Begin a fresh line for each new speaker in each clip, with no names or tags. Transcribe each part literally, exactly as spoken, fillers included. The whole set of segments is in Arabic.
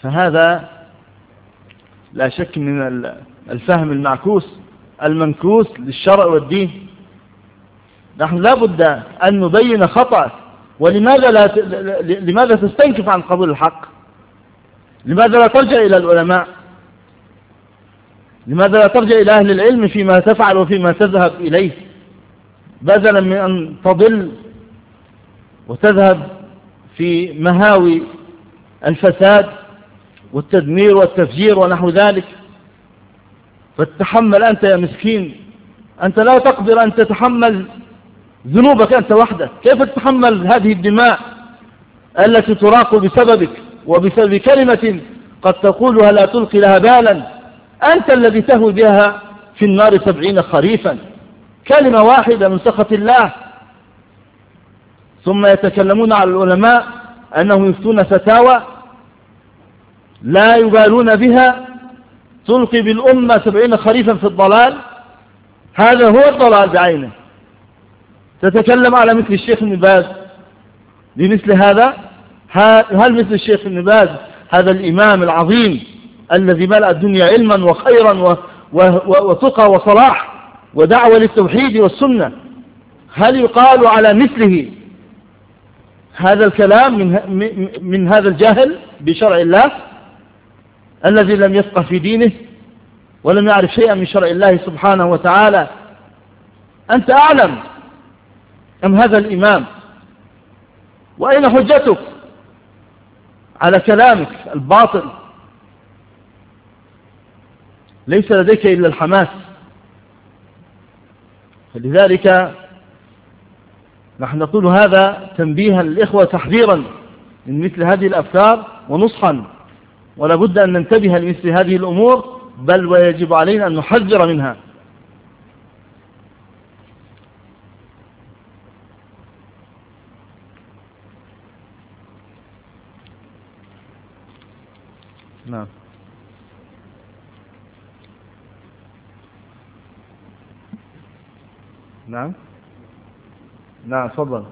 فهذا لا شك من الفهم المعكوس المنكوس للشرع والدين. نحن لا بد أن نبين خطأ. ولماذا لا ت... لماذا تستنكف عن قبول الحق؟ لماذا لا ترجع إلى العلماء؟ لماذا لا ترجع إلى أهل العلم فيما تفعل وفيما تذهب إليه، بدلا من أن تضل وتذهب في مهاوي الفساد والتدمير والتفجير ونحو ذلك؟ فتتحمل أنت يا مسكين، أنت لا تقدر أن تتحمل ذنوبك أنت وحدك، كيف تتحمل هذه الدماء التي تراق بسببك وبسبب كلمة قد تقولها لا تلقي لها بالا؟ أنت الذي تهوي بها في النار سبعين خريفا، كلمة واحدة من سخط الله. ثم يتكلمون على العلماء أنهم يفتون فتاوى لا يبالون بها تلقي بالأمة سبعين خريفا في الضلال. هذا هو الضلال بعينه. تتكلم على مثل الشيخ ابن باز بمثل هذا؟ هل مثل الشيخ ابن باز هذا الإمام العظيم الذي ملأ الدنيا علما وخيرا وتقى وصلاح ودعوة للتوحيد والسنة، هل يقال على مثله هذا الكلام من, من هذا الجاهل بشرع الله الذي لم يفقه في دينه ولم يعرف شيئا من شرع الله سبحانه وتعالى؟ أنت أعلم أم هذا الإمام؟ وأين حجتك على كلامك الباطل؟ ليس لديك إلا الحماس. فلذلك نحن نقول هذا تنبيها للإخوة، تحذيرا من مثل هذه الأفكار ونصحا، ولا بد أن ننتبه لمثل هذه الأمور، بل ويجب علينا أن نحذر منها. نعم. نعم نعم تفضل.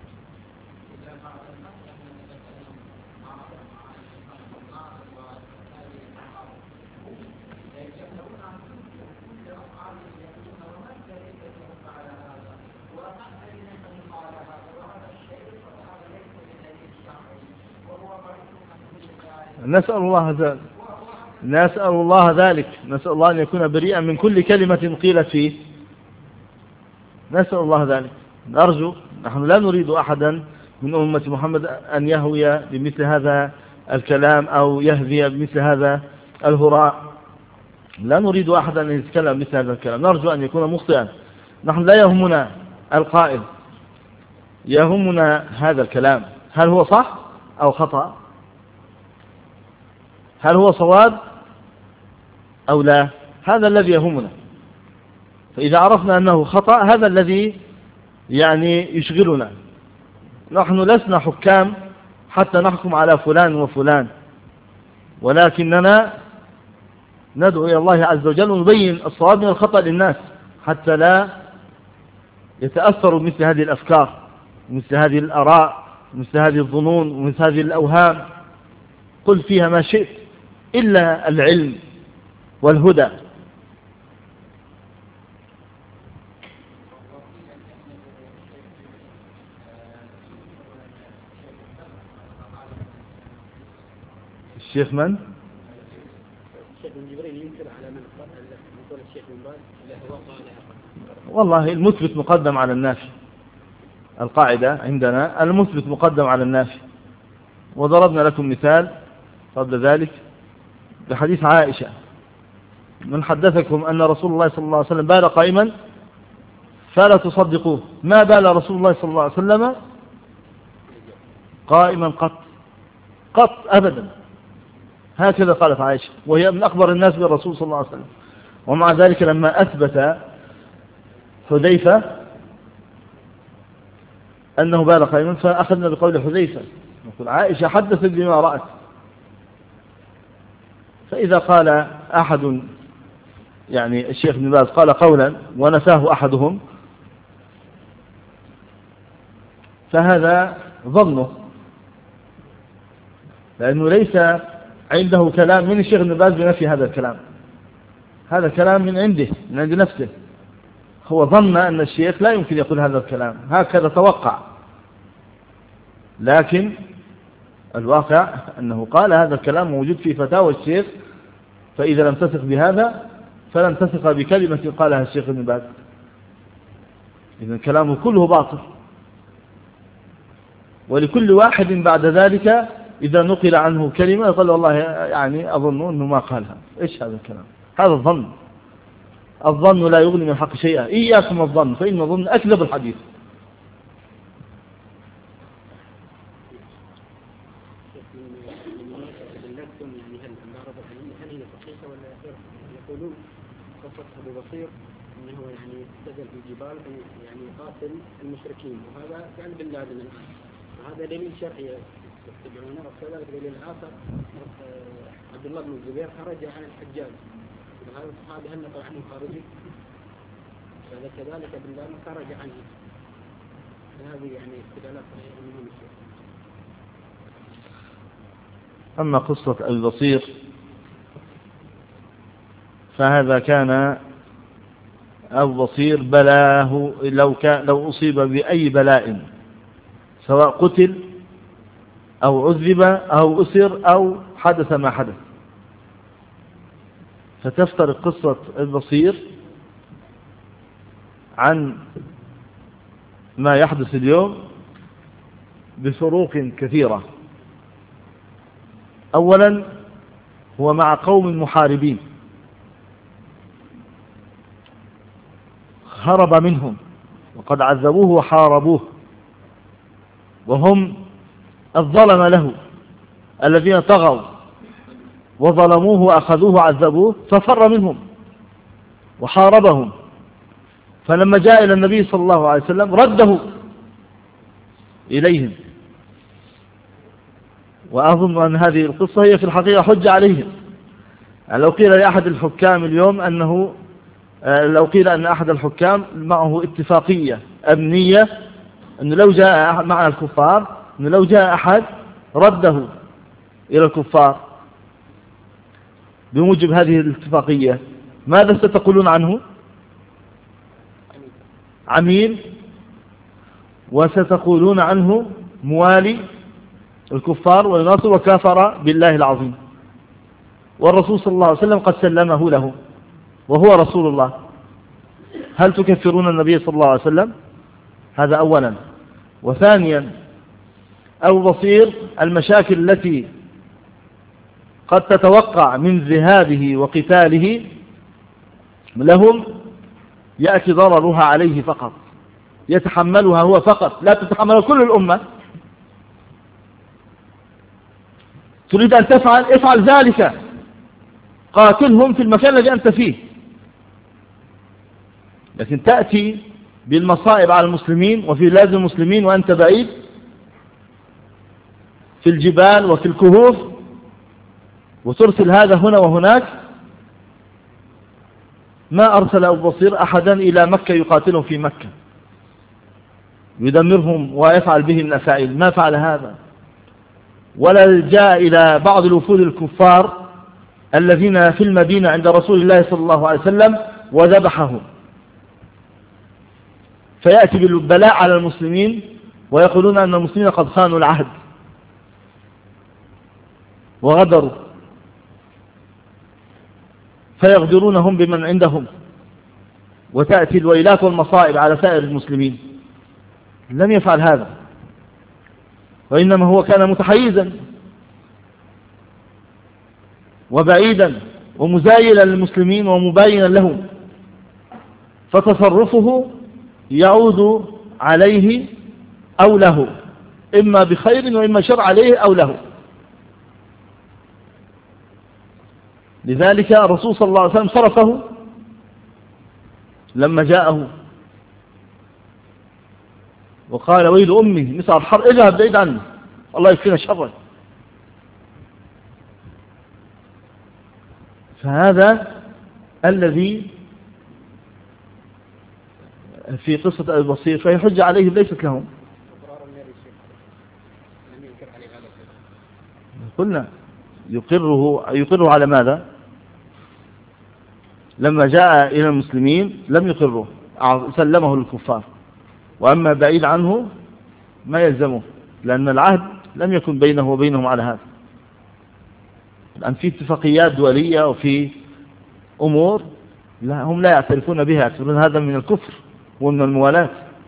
نسأل الله ذلك نسأل الله ذلك نسأل الله أن يكون بريئا من كل كلمة قيلت فيه. نسأل الله ذلك. نرجو، نحن لا نريد أحدا من أمة محمد أن يهوي بمثل هذا الكلام أو يهذي بمثل هذا الهراء. لا نريد أحدا أن يتكلم مثل هذا الكلام. نرجو أن يكون مخطئا. نحن لا يهمنا القائل، يهمنا هذا الكلام، هل هو صح أو خطأ، هل هو صواب أو لا، هذا الذي يهمنا. فإذا عرفنا أنه خطأ هذا الذي يعني يشغلنا. نحن لسنا حكام حتى نحكم على فلان وفلان، ولكننا ندعو إلى الله عز وجل ونبين الصواب من الخطأ للناس حتى لا يتأثروا مثل هذه الأفكار ومثل هذه الآراء ومثل هذه الظنون ومثل هذه الأوهام. قل فيها ما شئت إلا العلم والهدى. الشيخ من؟
الشيخ بن جبريل ينكر على من قال الشيخ بن باز له وقع.
والله المثبت مقدم على النافي. القاعدة عندنا المثبت مقدم على النافي. وضربنا لكم مثال قبل ذلك بحديث عائشة: من حدثكم أن رسول الله صلى الله عليه وسلم بال قائما فلا تصدقوه، ما بال رسول الله صلى الله عليه وسلم قائما قط قط أبدا. هكذا قالت عائشة، وهي من أخبر الناس بالرسول صلى الله عليه وسلم. ومع ذلك لما أثبت حذيفة أنه بال قائما فأخذنا بقول حذيفة، نقول عائشة حدثت بما رأت. فإذا قال أحد، يعني الشيخ ابن باز قال قولا ونساه أحدهم، فهذا ظنه، لأنه ليس عنده كلام من الشيخ ابن باز بنفي هذا الكلام. هذا كلام من عنده، من عند نفسه. هو ظن أن الشيخ لا يمكن يقول هذا الكلام، هكذا توقع، لكن الواقع أنه قال هذا الكلام موجود في فتاوى الشيخ، فإذا لم تثق بهذا فلن تثق بكلمة قالها الشيخ ابن باز. إذن كلامه كله باطل، ولكل واحد بعد ذلك إذا نقل عنه كلمة يقول والله يعني أظن أنه ما قالها. إيش هذا الكلام؟ هذا الظن. الظن لا يغني من الحق شيئا. إياكم الظن فإن الظن أكذب الحديث.
يقولون قصة أبو بصير أنه يعني استدل في الجبال يعني قاتل المشركين، وهذا فعل بن لادن الآن، وهذا دليل شرعي يتبعونه. وكذلك دليل آخر عبد الله بن الزبير خرج عن الحجاج، وهذا الصحابي هل نقل عنه خارجي؟ هذا كذلك بن لادن خرج عنه. هذه يعني استدلالات مهمة الشيء.
أما قصة البصير فهذا كان أبو بصير بلاه لو كان لو أصيب بأي بلاء سواء قتل أو عذب أو أسر أو حدث ما حدث. فتفترق قصة البصير عن ما يحدث اليوم بفروق كثيرة. أولا هو مع قوم محاربين هرب منهم وقد عذبوه وحاربوه، وهم الظلم له الذين طغوا وظلموه وأخذوه وعذبوه، ففر منهم وحاربهم. فلما جاء إلى النبي صلى الله عليه وسلم رده إليهم. وأظن أن هذه القصة هي في الحقيقة حجة عليهم. لو قيل لأحد الحكام اليوم أنه لو قيل أن أحد الحكام معه اتفاقية أمنية أنه لو جاء مع الكفار أنه لو جاء أحد رده إلى الكفار بموجب هذه الاتفاقية، ماذا ستقولون عنه؟ عميل، وستقولون عنه موالي الكفار ويناصر وكافر بالله العظيم. والرسول صلى الله عليه وسلم قد سلمه له وهو رسول الله. هل تكفرون النبي صلى الله عليه وسلم؟ هذا أولا. وثانيا أبو بصير المشاكل التي قد تتوقع من ذهابه وقتاله لهم يأتي ضررها عليه فقط، يتحملها هو فقط، لا تتحمل كل الأمة. تريد أن تفعل افعل ذلك، قاتلهم في المكان الذي أنت فيه. لكن تأتي بالمصائب على المسلمين وفي بلاد المسلمين وأنت بعيد في الجبال وفي الكهوف، وترسل هذا هنا وهناك. ما أرسل أبو بصير أحدا إلى مكة يقاتلهم في مكة يدمرهم ويفعل بهم الأفاعيل، ما فعل هذا. ولا جاء إلى بعض الوفود الكفار الذين في المدينة عند رسول الله صلى الله عليه وسلم وذبحهم، فيأتي بالبلاء على المسلمين ويقولون أن المسلمين قد خانوا العهد وغدروا، فيغدرونهم بمن عندهم، وتأتي الويلات والمصائب على سائر المسلمين. لم يفعل هذا، وإنما هو كان متحيزا وبعيدا ومزايلا للمسلمين ومباينا لهم، فتصرفه يعود عليه أو له، إما بخير وإما شر عليه أو له. لذلك الرسول صلى الله عليه وسلم صرفه لما جاءه وقال ويل أمي مسعى الحر، اذهب بعيد عنه الله يكفينا شره. فهذا الذي في قصة أبي بصير، فهي حجة عليهم ليست لهم. قلنا يقره, يقره على ماذا؟ لما جاء إلى المسلمين لم يقره، سلمه للكفار، وأما بعيد عنه ما يلزمه، لأن العهد لم يكن بينه وبينهم على هذا. الآن في اتفاقيات دولية وفي أمور لا هم لا يعترفون بها، يعتبرون هذا من الكفر ومن الموالاة.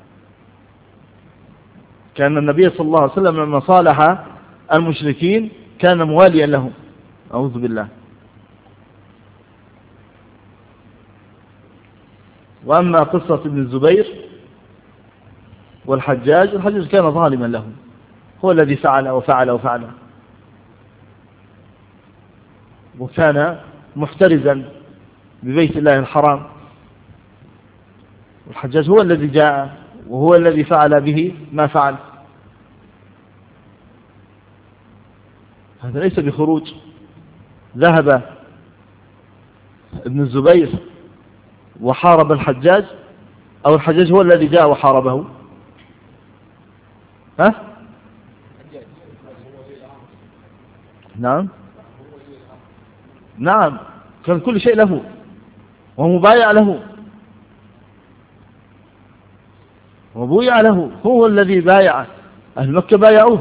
كان النبي صلى الله عليه وسلم لما صالح المشركين كان مواليا لهم، أعوذ بالله. وأما قصة ابن الزبير والحجاج، الحجاج كان ظالما لهم، هو الذي فعل وفعل وفعل، وكان محترزا ببيت الله الحرام، والحجاج هو الذي جاء وهو الذي فعل به ما فعل. هذا ليس بخروج. ذهب ابن الزبير وحارب الحجاج، أو الحجاج هو الذي جاء وحاربه؟ ها؟ نعم نعم، كان كل شيء له ومبايع له وبويع له، هو الذي بايع. أهل مكة بايعوه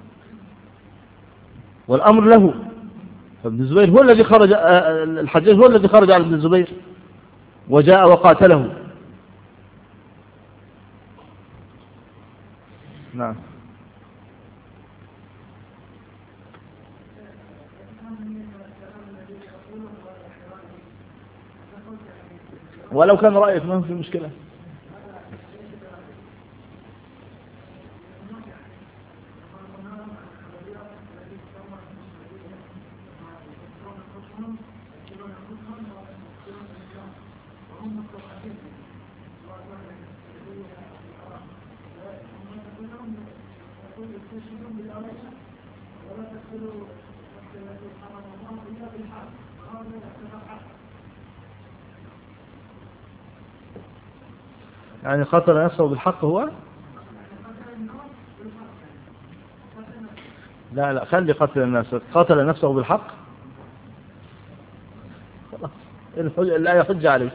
والأمر له. فابن الزبير هو الذي خرج، الحجاج هو الذي خرج على ابن الزبير وجاء وقاتله. نعم. ولو كان رأيك ما في مشكلة. يعني قتل نفسه بالحق هو؟ لا لا، خلي قتل الناس. قتل نفسه بالحق خلاص، لا يحج عليه.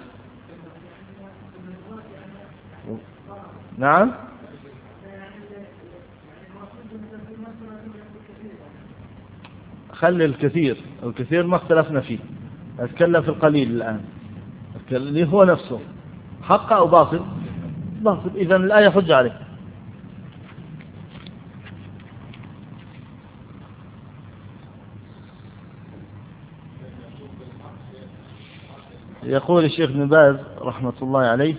نعم. خلي الكثير، الكثير ما اختلفنا فيه، أتكلم في القليل الآن. اللي هو نفسه حق أو باطل؟ باطل، إذن لا يحج عليه. يقول الشيخ ابن باز رحمة الله عليه: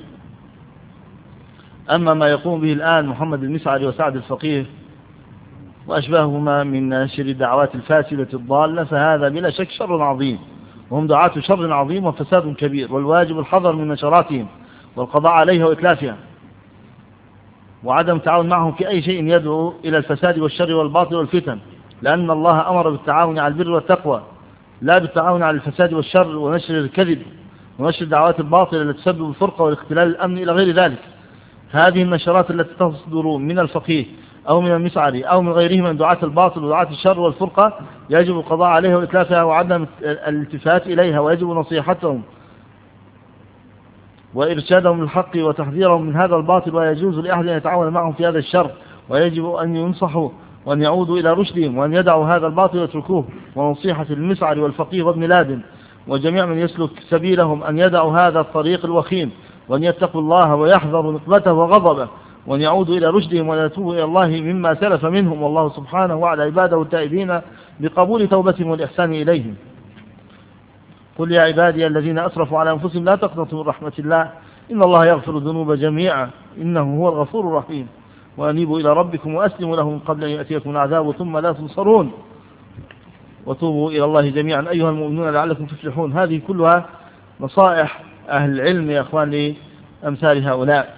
أما ما يقوم به الآن محمد المسعري وسعد الفقيه وأشباههما من نشر الدعوات الفاسدة الضالة، فهذا بلا شك شر عظيم، وهم دعاة شر عظيم وفساد كبير، والواجب الحذر من نشراتهم والقضاء عليها وإتلافها، وعدم التعاون معهم في أي شيء يدعو إلى الفساد والشر والباطل والفتن، لأن الله أمر بالتعاون على البر والتقوى، لا بالتعاون على الفساد والشر ونشر الكذب ونشر الدعوات الباطلة التي تسبب الفرقة والاختلال الأمن إلى غير ذلك. هذه النشرات التي تصدر من الفقيه أو من المسعري أو من غيرهم من دعاة الباطل ودعاة الشر والفرقة يجب القضاء عليها وإتلافها وعدم الالتفات إليها، ويجب نصيحتهم وإرشادهم للحق وتحذيرهم من هذا الباطل، ويجوز لأحد أن يتعاون معهم في هذا الشر، ويجب أن ينصحوا وأن يعودوا إلى رشدهم وأن يدعوا هذا الباطل ويتركوه. ونصيحة المسعري والفقيه وابن لادن وجميع من يسلك سبيلهم أن يدعوا هذا الطريق الوخيم، وأن يتقوا الله ويحذروا نقمته وغضبه، وأن يعودوا إلى رشدهم وأن يتوبوا إلى الله مما سلف منهم، والله سبحانه وعلى عباده التائبين بقبول توبتهم والإحسان إليهم. قل يا عبادي الذين أسرفوا على أنفسهم لا تقنطوا من رحمة الله إن الله يغفر الذنوب جميعا إنه هو الغفور الرحيم، وأنيبوا إلى ربكم وأسلموا له من قبل أن يأتيكم العذاب ثم لا تنصرون، وتوبوا إلى الله جميعا أيها المؤمنون لعلكم تفلحون. هذه كلها نصائح أهل العلم يا أخوان لأمثال هؤلاء.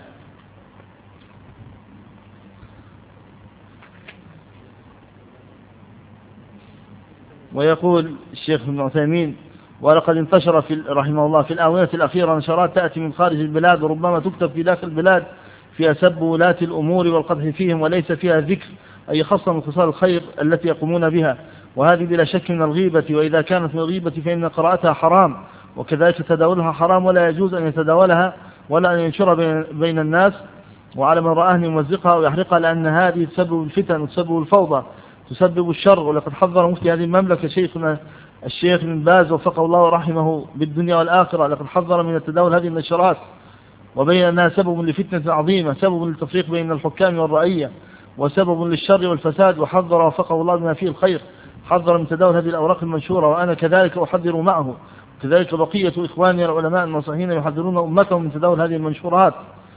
ويقول الشيخ ابن عثيمين: ولقد انتشر في رحمه الله في الآونة الأخيرة نشرات تأتي من خارج البلاد وربما تكتب في داخل البلاد فيها سب ولاة الأمور والقدح فيهم، وليس فيها ذكر أي خاصة من خصال الخير التي يقومون بها، وهذه بلا شك من الغيبة، وإذا كانت من الغيبة فإن قراءتها حرام، وكذلك تداولها حرام، ولا يجوز أن يتداولها ولا أن ينشر بين الناس، وعلى من رآه أن يمزقها ويحرقها، لأن هذه تسبب الفتن وتسبب الفوضى، تسبب الشر. ولقد حذر مفتي هذه المملكة شيخنا الشيخ بن باز وفقه الله ورحمه بالدنيا والآخرة، لقد حذر من التداول هذه النشرات، وبين أنها سبب لفتنة عظيمة، سبب للتفريق بين الحكام والرعية، وسبب للشر والفساد، وحذر وفقه الله بما فيه الخير، حذر من تداول هذه الأوراق المنشورة، وأنا كذلك أحذر معه، كذلك بقية إخواني العلماء الناصحين يحذرون أمتهم من تداول هذه المنشورات.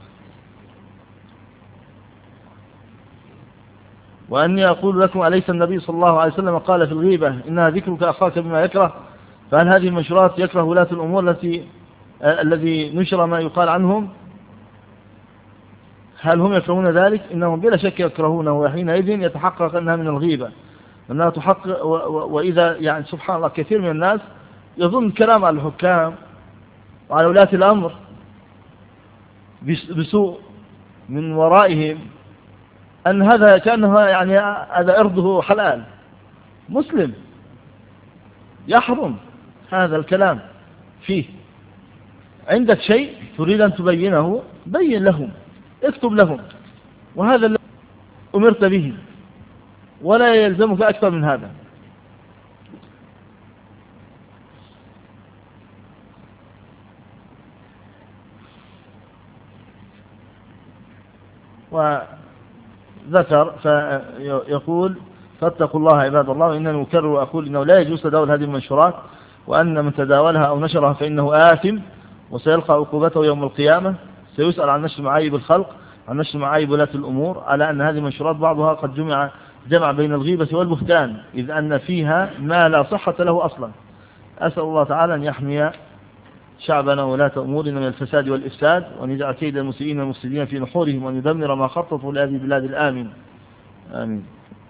وأني أقول لكم: أليس النبي صلى الله عليه وسلم قال في الغيبة إنها ذكرك أخاك بما يكره؟ فهل هذه المنشورات يكره ولاة الأمور التي الذي نشر ما يقال عنهم؟ هل هم يكرهون ذلك؟ إنهم بلا شك يكرهونه، وحينئذ يتحقق أنها من الغيبة، أنها تحقق. وإذا يعني سبحان الله كثير من الناس يظن الكلام على الحكام وعلى ولاة الأمر بسوء من ورائهم أن هذا كأنها يعني هذا أرضه حلال، مسلم يحرم هذا الكلام فيه. عندك شيء تريد أن تبينه بين لهم، اكتب لهم، وهذا الذي أمرت به، ولا يلزمك أكثر من هذا. وذكر فيقول: فاتقوا الله عباد الله، وإنني أكرر وأقول إنه لا يجوز تداول هذه المنشورات، وأن من تداولها أو نشرها فإنه آثم، وسيلقى عقوبته يوم القيامة، سيسأل عن نشر معايب الخلق، عن نشر معايب ولاة الأمور، على أن هذه المنشورات بعضها قد جمع جمع بين الغيبة والبهتان، إذ أن فيها ما لا صحة له أصلا. أسأل الله تعالى أن يحمي شعبنا ولاة أمورنا من الفساد والإفساد، وأن يجعل كيد المسيئين والمفسدين في نحورهم، وأن يدمر ما خططوا لهذه البلاد الآمن. آمين.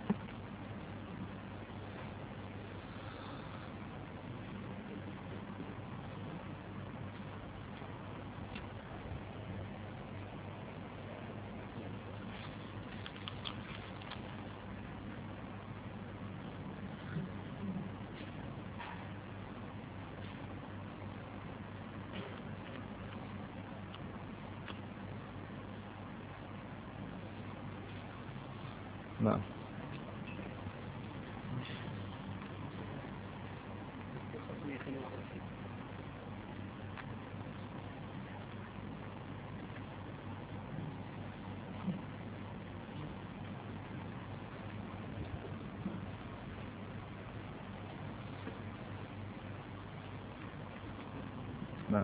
نعم. نعم.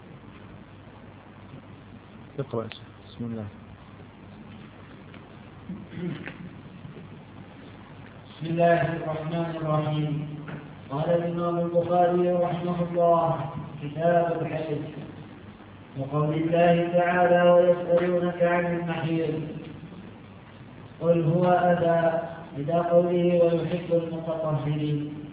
اقرأ. بسم الله.
بسم الله الرحمن الرحيم. قال الإمام البخاري رحمه الله: كتاب الحج. وقول الله تعالى: ويسألونك عن المحيض قل هو أذى، إلى قوله: ويحب المتطهرين.